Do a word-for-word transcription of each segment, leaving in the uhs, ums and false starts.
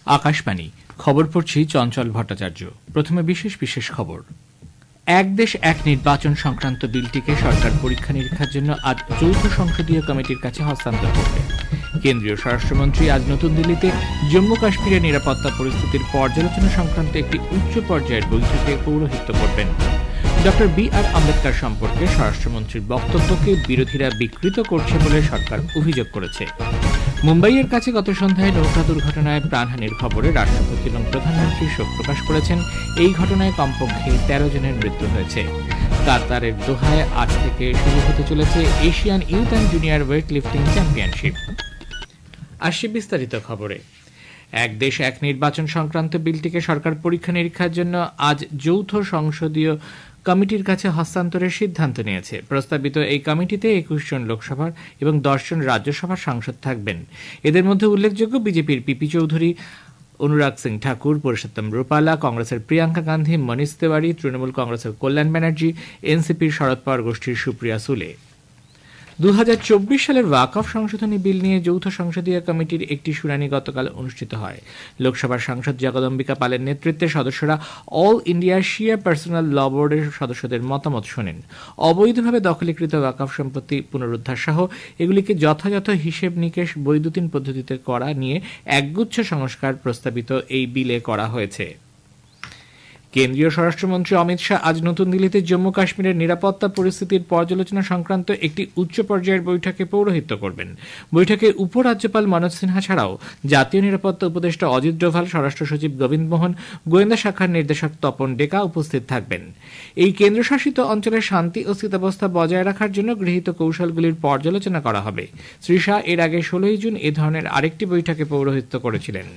আকাশবাণী খবর পড়ছি চঞ্চল ভট্টাচার্য। প্রথমে বিশেষ বিশেষ খবর। এক দেশ এক নির্বাচন সংক্রান্ত বিলটিকে সরকার পরীক্ষা নিরীক্ষার জন্য আজ যৌথ সংসদীয় কমিটির কাছে হস্তান্তর করবে। কেন্দ্রীয় স্বরাষ্ট্রমন্ত্রী আজ নতুন দিল্লিতে জম্মু কাশ্মীরের নিরাপত্তা পরিস্থিতির পর্যালোচনা সংক্রান্ত একটি উচ্চ পর্যায়ের বৈঠকে পৌরোহিত্য করবেন। ডক্টর বি আর আম্বেদকর সম্পর্কে স্বরাষ্ট্রমন্ত্রীর বক্তব্যকে বিরোধীরা বিকৃত করছে বলে সরকার অভিযোগ করেছে। মুম্বাইয়ের কাছে গত সন্ধ্যায় নৌকা দুর্ঘটনায় প্রাণহানির খবরে রাষ্ট্রপতি এবং প্রধানমন্ত্রী শোক প্রকাশ করেছেন। এই ঘটনায় কমপক্ষে তেরো জনের মৃত্যু হয়েছে। কাতারের দোহায় আজ থেকে শুরু হতে চলেছে Asian youth and junior weightlifting championship. আসছে বিস্তারিত খবরে। এক দেশ এক নির্বাচন সংক্রান্ত বিলটিকে সরকার পরীক্ষা নিরীক্ষার জন্য আজ যৌথ সংসদীয় কমিটির কাছে হস্তান্তরের সিদ্ধান্ত নিয়েছে। প্রস্তাবিত এই কমিটিতে একুশ জন লোকসভার এবং দশ জন রাজ্যসভার সাংসদ থাকবেন। এদের মধ্যে উল্লেখযোগ্য বিজেপির পিপি চৌধুরী, অনুরাগ সিং ঠাকুর, পুরুষোত্তম রূপালা, কংগ্রেসের প্রিয়াঙ্কা গান্ধী, মনীষ তিওয়ারি, তৃণমূল কংগ্রেসের কল্যাণ ব্যানার্জি, এনসিপির শরদ পাওয়ার গোষ্ঠীর সুপ্রিয়া সুলে। দু হাজার চব্বিশ সালের ওয়াকফ সংশোধনী বিল নিয়ে যৌথ সংসদীয় কমিটির একটি শুনানি গতকাল অনুষ্ঠিত হয়। লোকসভার সাংসদ জগদম্বিকা পালের নেতৃত্বে সদস্যরা all India Shia personal law বোর্ডের সদস্যদের মতামত শোনেন। অবৈধভাবে দখলীকৃত ওয়াকফ সম্পত্তি পুনরুদ্ধার সহ এগুলিকে যথাযথ হিসেব নিকেশ বৈদ্যুতিন পদ্ধতিতে করা নিয়ে একগুচ্ছ সংস্কার প্রস্তাবিত এই বিলে করা হয়েছে। কেন্দ্রীয় স্বরাষ্ট্রমন্ত্রী অমিত শাহ আজ নতুন দিল্লিতে জম্মু কাশ্মীরের নিরাপত্তা পরিস্থিতির পর্যালোচনা সংক্রান্ত একটি উচ্চ পর্যায়ের বৈঠকে পৌরোহিত্য করবেন। বৈঠকে উপরাজ্যপাল মনোজ সিনহা ছাড়াও জাতীয় নিরাপত্তা উপদেষ্টা অজিত ডোভাল, স্বরাষ্ট্র সচিব গোবিন্দ মোহন, গোয়েন্দা শাখার নির্দেশক তপন ডেকা উপস্থিত থাকবেন। এই কেন্দ্রশাসিত অঞ্চলের শান্তি ও স্থিতাবস্থা বজায় রাখার জন্য গৃহীত কৌশলগুলির পর্যালোচনা করা হবে। শ্রী শাহ এর আগে ষোলোই জুন এ ধরনের আরেকটি বৈঠকে পৌরোহিত্য করেছিলেন।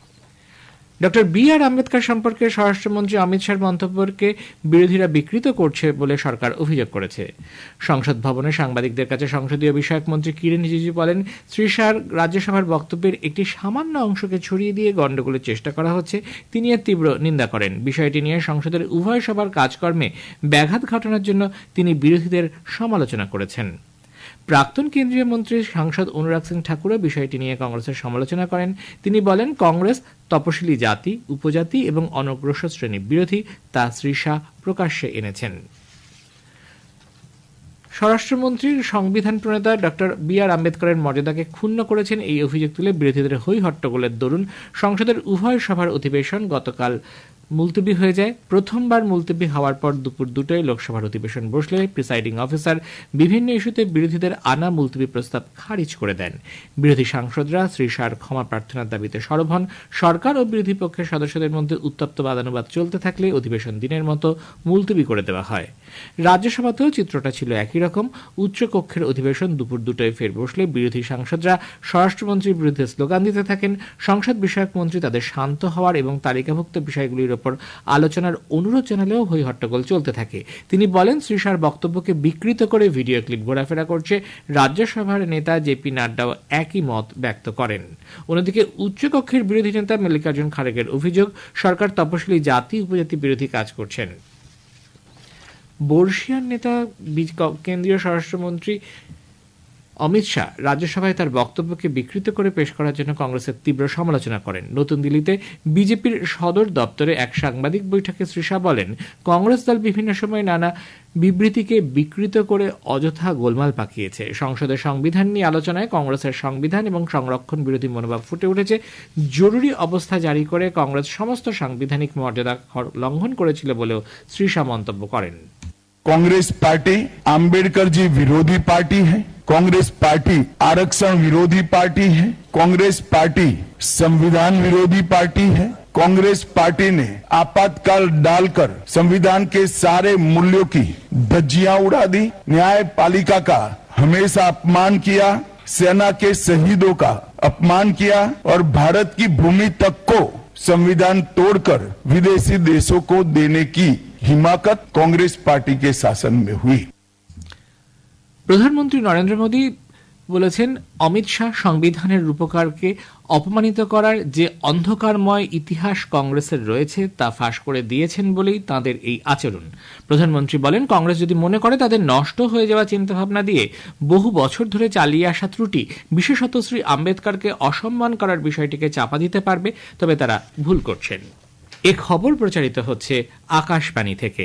ডক্টর বি আর আম্বেদকর সম্পর্কে স্বরাষ্ট্রমন্ত্রী অমিত শাহর মন্তব্যকে বিরোধীরা বিকৃত করছে বলে সরকার অভিযোগ করেছে। সংসদ ভবনে সাংবাদিকদের কাছে সংসদীয় বিষয়ক মন্ত্রী কিরেন রিজিজু বলেন, শ্রী শাহর রাজ্যসভার বক্তব্যের একটি সামান্য অংশকে ছড়িয়ে দিয়ে গণ্ডগোলের চেষ্টা করা হচ্ছে। তিনি এর তীব্র নিন্দা করেন। বিষয়টি নিয়ে সংসদের উভয় সভার কাজকর্মে ব্যাঘাত ঘটানোর জন্য তিনি বিরোধীদের সমালোচনা করেছেন। প্রাক্তন কেন্দ্রীয় মন্ত্রী সাংসদ অনুরাগ সিং ঠাকুরও বিষয়টি নিয়ে কংগ্রেসের সমালোচনা করেন। তিনি বলেন, কংগ্রেস তপশিলি জাতি, উপজাতি এবং অনগ্রসর শ্রেণী বিরোধী, তা শ্রী শাহ প্রকাশ্যে এনেছেন। স্বরাষ্ট্রমন্ত্রীর সংবিধান প্রণেতা ডক্টর বি আর আম্বেদকরের মর্যাদাকে ক্ষুণ্ণ করেছেন এই অভিযোগ তুলে বিরোধীদের হৈ হট্টগোলের দরুন সংসদের উভয় সভার অধিবেশন গতকাল মুলতবি হয়ে যায়। প্রথমবার মুলতবি হওয়ার পর দুপুর দুটোয় লোকসভার অধিবেশন বসলে প্রিসাইডিং অফিসার বিভিন্ন ইস্যুতে বিরোধীদের আনা মুলতবি প্রস্তাব খারিজ করে দেন। বিরোধী সাংসদরা শ্রী শাহর ক্ষমা প্রার্থনার দাবিতে সরব হন। সরকার ও বিরোধী পক্ষের সদস্যদের মধ্যে উত্তপ্ত বাদানুবাদ চলতে থাকলে অধিবেশন দিনের মতো মুলতবি করে দেওয়া হয়। রাজ্যসভাতেও চিত্রটা ছিল একই রকম। উচ্চ কক্ষের অধিবেশন দুপুর দুটোয় ফের বসলে বিরোধী সাংসদরা স্বরাষ্ট্রমন্ত্রীর বিরুদ্ধে স্লোগান দিতে থাকেন। সংসদ বিষয়ক মন্ত্রী তাদের শান্ত হওয়ার এবং তালিকাভুক্ত বিষয়গুলির ওপর আলোচনার অনুরোধ জানালেও হৈ হট্টগোল চলতে থাকে। তিনি বলেন, শ্রী শাহর বক্তব্যকে বিকৃত করে ভিডিও ক্লিপ ঘোরাফেরা করছে। রাজ্যসভার নেতা জে পি নাড্ডাও একই মত ব্যক্ত করেন। অন্যদিকে উচ্চকক্ষের বিরোধী নেতা মল্লিকার্জুন খাড়গের অভিযোগ, সরকার তপশিলি জাতি উপজাতি বিরোধী কাজ করছেন। বর্ষিয়ান নেতা কেন্দ্রীয় স্বরাষ্ট্রমন্ত্রী অমিত শাহ রাজ্যসভায় তার বক্তব্যকে বিকৃত করে পেশ করার জন্য কংগ্রেসের তীব্র সমালোচনা করেন। নতুন দিল্লিতে বিজেপির সদর দপ্তরে এক সাংবাদিক বৈঠকে শ্রী শাহ বলেন, কংগ্রেস দল বিভিন্ন সময় নানা বিবৃতিকে বিকৃত করে অযথা গোলমাল পাকিয়েছে। সংসদের সংবিধান নিয়ে আলোচনায় কংগ্রেসের সংবিধান এবং সংরক্ষণ বিরোধী মনোভাব ফুটে উঠেছে। জরুরি অবস্থা জারি করে কংগ্রেস সমস্ত সাংবিধানিক মর্যাদা লঙ্ঘন করেছিল বলেও শ্রী শাহ মন্তব্য করেন। कांग्रेस पार्टी आम्बेडकर जी विरोधी पार्टी है। कांग्रेस पार्टी आरक्षण विरोधी पार्टी है। कांग्रेस पार्टी संविधान विरोधी पार्टी है। कांग्रेस पार्टी ने आपातकाल डालकर संविधान के सारे मूल्यों की धज्जियां उड़ा दी। न्यायपालिका का हमेशा अपमान किया, सेना के शहीदों का अपमान किया और भारत की भूमि तक को संविधान तोड़कर विदेशी देशों को देने की हिमाकत कांग्रेस पार्टी के शासन में हुई। प्रधानमंत्री नरेंद्र मोदी বলেছেন, অমিত শাহ সংবিধানের রূপকারকে অপমানিত করার যে অন্ধকারময় ইতিহাস কংগ্রেসের রয়েছে তা ফাঁস করে দিয়েছেন বলেই তাঁদের এই আচরণ। প্রধানমন্ত্রী বলেন, কংগ্রেস যদি মনে করে তাদের নষ্ট হয়ে যাওয়া চিন্তাভাবনা দিয়ে বহু বছর ধরে চালিয়ে আসা ত্রুটি, বিশেষত শ্রী আম্বেদকরকে অসম্মান করার বিষয়টিকে চাপা দিতে পারবে, তবে তারা ভুল করছেন। এ খবর প্রচারিত হচ্ছে আকাশবাণী থেকে।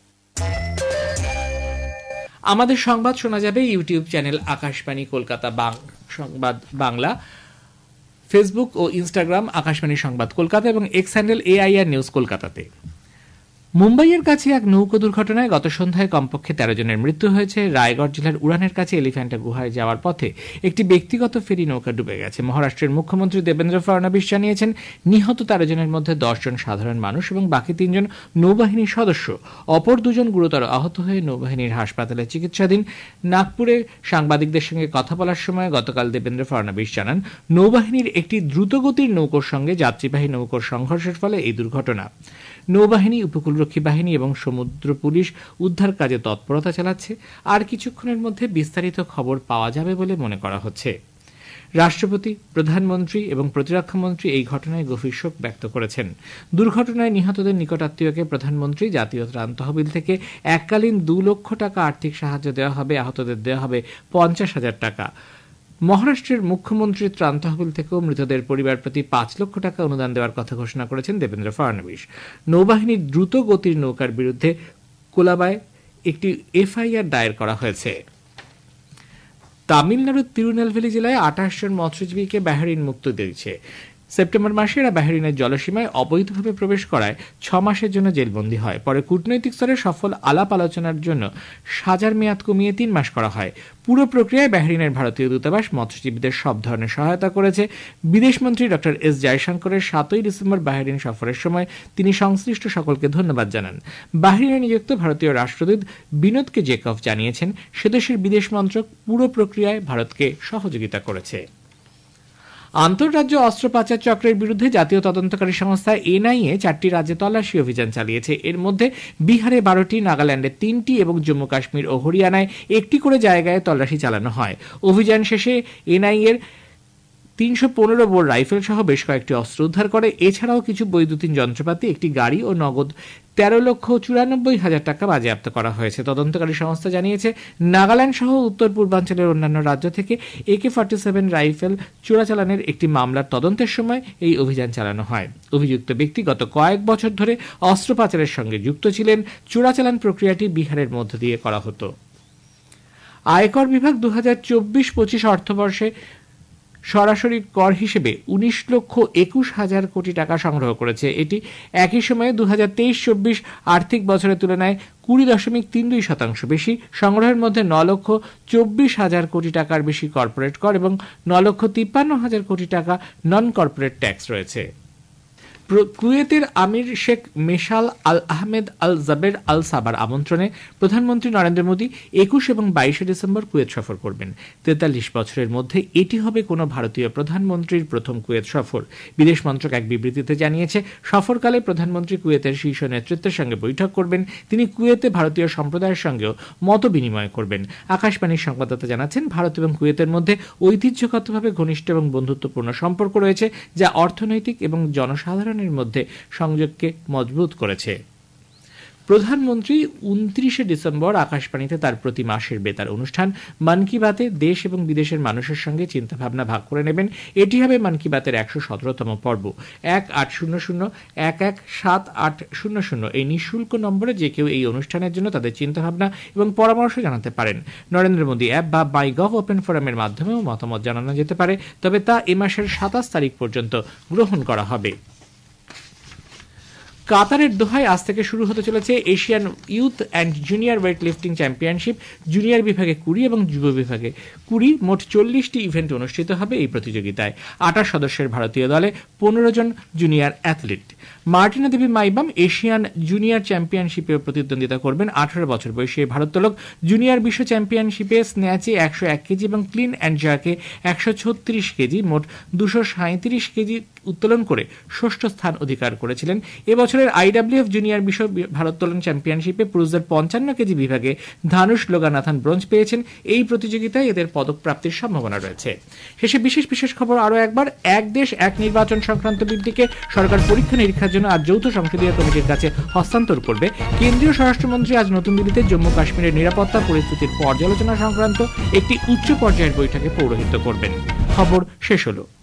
আমাদের সংবাদ শোনা যাবে ইউটিউব চ্যানেল আকাশবাণী কলকাতা সংবাদ বাংলা, ফেসবুক ও ইনস্টাগ্রাম আকাশবাণী সংবাদ কলকাতা এবং এক্স হ্যান্ডেল এআইআর নিউজ কলকাতাতে। মুম্বাইয়ের কাছে এক নৌকো দুর্ঘটনায় গত সন্ধ্যায় কমপক্ষে তেরো জনের মৃত্যু হয়েছে। রায়গড় জেলার উড়ানের কাছে এলিফ্যান্টা গুহায় যাওয়ার পথে একটি ব্যক্তিগত ফেরি নৌকা ডুবে গেছে। মহারাষ্ট্রের মুখ্যমন্ত্রী দেবেন্দ্র ফডনবিস জানিয়েছেন, নিহত তেরো জনের মধ্যে দশ জন সাধারণ মানুষ এবং বাকি তিনজন নৌবাহিনীর সদস্য। অপর দুজন গুরুতর আহত হয়ে নৌবাহিনীর হাসপাতালে চিকিৎসাধীন। নাগপুরে সাংবাদিকদের সঙ্গে কথা বলার সময় গতকাল দেবেন্দ্র ফডনবিস জানান, নৌবাহিনীর একটি দ্রুতগতির নৌকোর সঙ্গে যাত্রীবাহী নৌকোর সংঘর্ষের ফলে এই দুর্ঘটনা। নৌবাহিনী, উপকূলরক্ষী বাহিনী এবং সমুদ্র পুলিশ উদ্ধার কাজে তৎপরতা চালাচ্ছে। আর কিছুক্ষণের মধ্যে বিস্তারিত খবর পাওয়া যাবে বলে মনে করা হচ্ছে। রাষ্ট্রপতি, প্রধানমন্ত্রী এবং প্রতিরক্ষামন্ত্রী এই ঘটনায় গভীর শোক ব্যক্ত করেছেন। দুর্ঘটনায় নিহতদের নিকটাত্মীয়কে প্রধানমন্ত্রী জাতীয় ত্রাণ তহবিল থেকে এককালীন দু লক্ষ টাকা আর্থিক সাহায্য দেওয়া হবে, আহতদের দেওয়া হবে পঞ্চাশ হাজার টাকা। মহারাষ্ট্রের মুখ্যমন্ত্রীর ত্রাণ তহবিল থেকেও মৃতদের পরিবার প্রতি পাঁচ লক্ষ টাকা অনুদান দেওয়ার কথা ঘোষণা করেছেন দেবেন্দ্র ফডনবিস। নৌবাহিনীর দ্রুত গতির নৌকার বিরুদ্ধে কোলাবায় একটি এফআইআর দায়ের করা হয়েছে। তামিলনাড়ুর তিরুনেলভেলি জেলায় আঠাশ জন মৎস্যজীবীকে বাহরিন মুক্ত দিয়েছে। সেপ্টেম্বর মাসে এরা বাহরিনের জলসীমায় অবৈধভাবে প্রবেশ করায় ছ মাসের জন্য জেলবন্দী হয়। পরে কূটনৈতিক স্তরে সফল আলাপ আলোচনার জন্য সাজার মেয়াদ কমিয়ে তিন মাস করা হয়। পুরো প্রক্রিয়ায় বাহরিনের ভারতীয় দূতাবাস মৎস্যজীবীদের সব ধরনের সহায়তা করেছে। বিদেশমন্ত্রী ডক্টর এস জয়শঙ্করের সাতই ডিসেম্বর বাহরিন সফরের সময় তিনি সংশ্লিষ্ট সকলকে ধন্যবাদ জানান। বাহরিনে নিযুক্ত ভারতীয় রাষ্ট্রদূত বিনোদ কে জেকভ জানিয়েছেন, সেদেশের বিদেশ মন্ত্রক পুরো প্রক্রিয়ায় ভারতকে সহযোগিতা করেছে। আন্তঃরাজ্য অস্ত্র পাচার চক্রের বিরুদ্ধে জাতীয় তদন্তকারী সংস্থা এনআইএ চারটি রাজ্যে তল্লাশি অভিযান চালিয়েছে। এর মধ্যে বিহারে বারোটি, নাগাল্যান্ডে তিনটি এবং জম্মু কাশ্মীর ও হরিয়ানায় একটি করে জায়গায় তল্লাশি চালানো হয়। অভিযান শেষে এনআইএর তিনশো পনেরো বোর রাইফেল সহ বেশ কয়েকটি অস্ত্র উদ্ধার করে। এছাড়াও কিছু বৈদ্যুতিন যন্ত্রপাতি, একটি গাড়ি ও নগদ তেরো লক্ষ চুরানব্বই হাজার টাকা বাজেয়াপ্ত করা হয়েছে। তদন্তকারী সংস্থা জানিয়েছে, নাগাল্যান্ড সহ উত্তর পূর্বাঞ্চলের অন্যান্য রাজ্য থেকে একে ফর্টি সেভেন রাইফেল চোরাচালানের একটি মামলার তদন্তের সময় এই অভিযান চালানো হয়। অভিযুক্ত ব্যক্তি গত কয়েক বছর ধরে অস্ত্র পাচারের সঙ্গে যুক্ত ছিলেন। চোরাচালান প্রক্রিয়াটি বিহারের মধ্য দিয়ে করা হতো। আয়কর বিভাগ দু হাজার চব্বিশ পঁচিশ অর্থবর্ষে সরাসরি কর হিসেবে উনিশ লক্ষ একুশ হাজার কোটি টাকা সংগ্রহ করেছে। এটি একই সময়ে দু হাজার তেইশ চব্বিশ আর্থিক বছরের তুলনায় কুড়ি দশমিক তিন দুই শতাংশ বেশি। সংগ্রহের মধ্যে ন লক্ষ চব্বিশ হাজার কোটি টাকার বেশি কর্পোরেট কর এবং ন লক্ষ তিপ্পান্ন হাজার কোটি টাকা নন কর্পোরেট ট্যাক্স রয়েছে। কুয়েতের আমির শেখ মেশাল আল আহমেদ আল জাবের আল সাবার আমন্ত্রণে প্রধানমন্ত্রী নরেন্দ্র মোদী একুশ এবং বাইশে ডিসেম্বর কুয়েত সফর করবেন। তেতাল্লিশ বছরের মধ্যে এটি হবে কোনো ভারতীয় প্রধানমন্ত্রীর প্রথম কুয়েত সফর। বিদেশ মন্ত্রক এক বিবৃতিতে জানিয়েছে, সফরকালে প্রধানমন্ত্রী কুয়েতের শীর্ষ নেতৃত্বের সঙ্গে বৈঠক করবেন। তিনি কুয়েতে ভারতীয় সম্প্রদায়ের সঙ্গেও মত বিনিময় করবেন। আকাশবাণীর সংবাদদাতা জানাচ্ছেন, ভারত এবং কুয়েতের মধ্যে ঐতিহ্যগতভাবে ঘনিষ্ঠ এবং বন্ধুত্বপূর্ণ সম্পর্ক রয়েছে, যা অর্থনৈতিক এবং জনসাধারণ মধ্যে সংযোগকে মজবুত করেছে। প্রধানমন্ত্রী উনত্রিশে ডিসেম্বর আকাশবাণীতে তার প্রতি মাসের বেতার অনুষ্ঠান মন কি বাতে দেশ এবং বিদেশের মানুষের সঙ্গে চিন্তাভাবনা ভাগ করে নেবেন। এটি হবে মন কি বাতের একশো সতেরোতম পর্ব। এক আট শূন্য শূন্য এক এক সাত আট শূন্য শূন্য এই নিঃশুল্ক নম্বরে যে কেউ এই অনুষ্ঠানের জন্য তাদের চিন্তাভাবনা এবং পরামর্শ জানাতে পারেন। নরেন্দ্র মোদী অ্যাপ বা মাই গভ ওপেন ফোরামের মাধ্যমেও মতামত জানানো যেতে পারে, তবে তা এ মাসের সাতাশ তারিখ পর্যন্ত গ্রহণ করা হবে। কাতারের দোহায় আজ থেকে শুরু হতে চলেছে Asian youth and junior weightlifting championship. Junior বিভাগে কুড়ি এবং যুব বিভাগে কুড়ি, মোট চল্লিশটি ইভেন্ট অনুষ্ঠিত হবে এই প্রতিযোগিতায়। আঠাশ সদস্যের ভারতীয় দলে পনেরো জন junior athlete. Martina Devi Maibam Asian junior চ্যাম্পিয়নশিপে প্রতিদ্বন্দ্বিতা করবেন। আঠারো বছর বয়সী এই ভারোত্তোলক জুনিয়র বিশ্ব চ্যাম্পিয়নশিপে স্ন্যাচে একশো এক কেজি এবং ক্লিন অ্যান্ড জার্কে একশো ছত্রিশ কেজি মোট দুশো সাঁত্রিশ কেজি উত্তোলন করে ষষ্ঠ স্থান অধিকার করেছিলেন। এবছরের আইডব্লিউএফ জুনিয়র বিশ্ব ভারোত্তোলন চ্যাম্পিয়নশিপে পুরুষদের পঞ্চান্ন কেজি বিভাগে ধানুষ লোগানাথন ব্রোঞ্জ পেয়েছেন। এই প্রতিযোগিতায় এদের পদক প্রাপ্তির সম্ভাবনা রয়েছে। শেষে বিশেষ বিশেষ খবর আরও একবার। এক দেশ এক নির্বাচন সংক্রান্ত বিলটিকে সরকার পরীক্ষা নিরীক্ষার জন্য আজ যৌথ সংসদীয় কমিটির কাছে হস্তান্তর করবে। কেন্দ্রীয় স্বরাষ্ট্রমন্ত্রী আজ নতুন দিল্লিতে জম্মু কাশ্মীরের নিরাপত্তা পরিস্থিতির পর্যালোচনা সংক্রান্ত একটি উচ্চ পর্যায়ের বৈঠকে পৌরোহিত্য করবেন। খবর শেষ হলো।